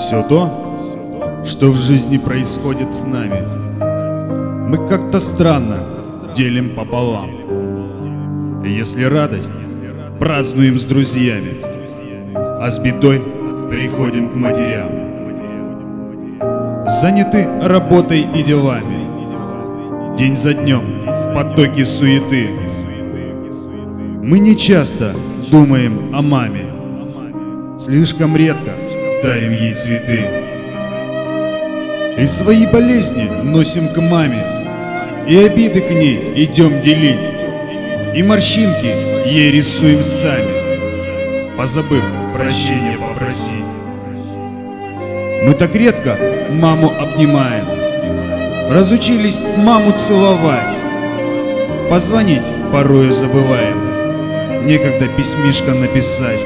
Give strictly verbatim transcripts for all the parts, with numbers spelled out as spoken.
Все то, что в жизни происходит с нами, мы как-то странно делим пополам. И если радость, празднуем с друзьями, а с бедой приходим к матерям. Заняты работой и делами, день за днем в потоке суеты. Мы не часто думаем о маме, слишком редко дарим ей цветы. И свои болезни носим к маме, и обиды к ней идем делить, и морщинки ей рисуем сами, позабыв прощения попросить. Мы так редко маму обнимаем, разучились маму целовать, позвонить порою забываем, некогда письмишко написать.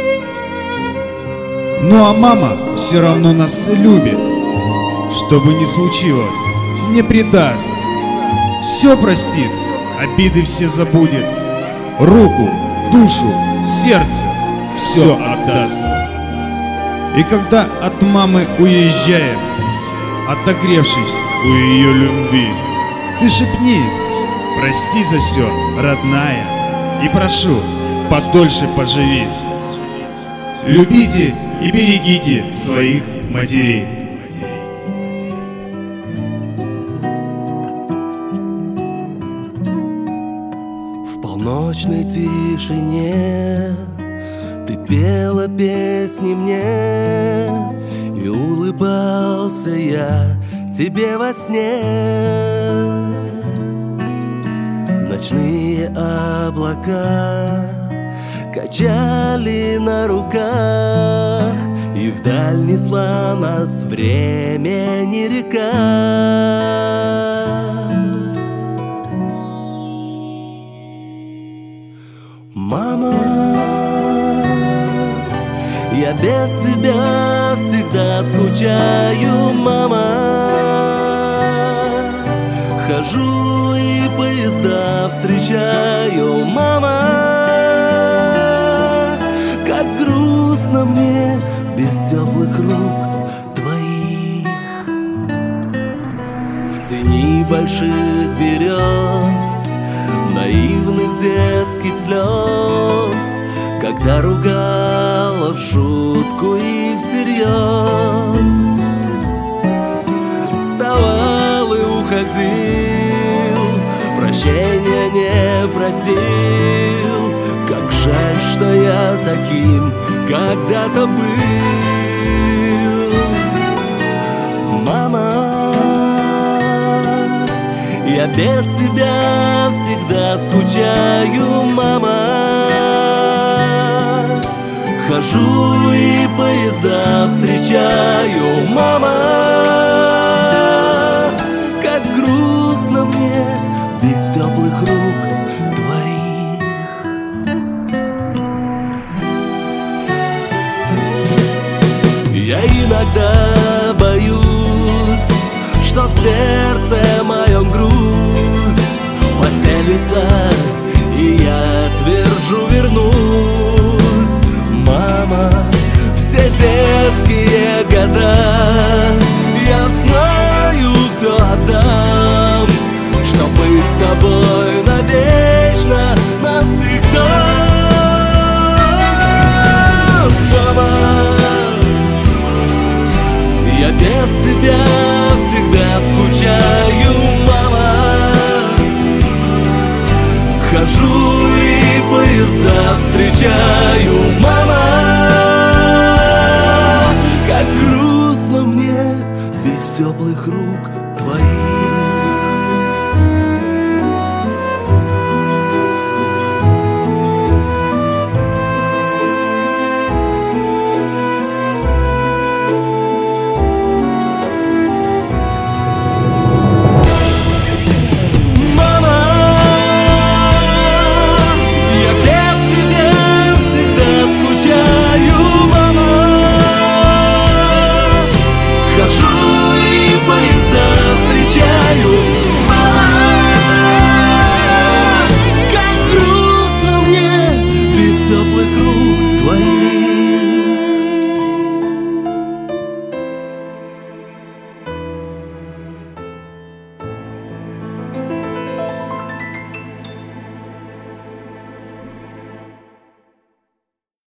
Ну а мама все равно нас любит, что бы ни случилось, не предаст, все простит, обиды все забудет, руку, душу, сердце все отдаст. И когда от мамы уезжаем, отогревшись у ее любви, ты шепни: прости за все, родная, и прошу, подольше поживи. Любите и берегите своих матерей. В полночной тишине ты пела песни мне, и улыбался я тебе во сне. Ночные облака качали на руках, и вдаль несла нас времени река. Мама, я без тебя всегда скучаю, мама. Хожу и поезда встречаю, мама. Как грустно мне без теплых рук твоих. В тени больших берез, наивных детских слез, когда ругала в шутку и всерьез, вставал и уходил, прощения не просил. Как жаль, что я таким когда-то был. Мама, я без тебя всегда скучаю, мама. Хожу и поезда встречаю, мама. Как грустно мне без теплых рук твоих. Я иногда боюсь, что в сердце моем грусть поселится, и я твержу вернусь. Мама, все детские года я знаю, все отдам, чтоб быть с тобой навечно, навсегда. Мама, я без тебя всегда скучаю, мама. Хожу и поезда встречаю, мама. Как грустно мне без теплых рук твоих.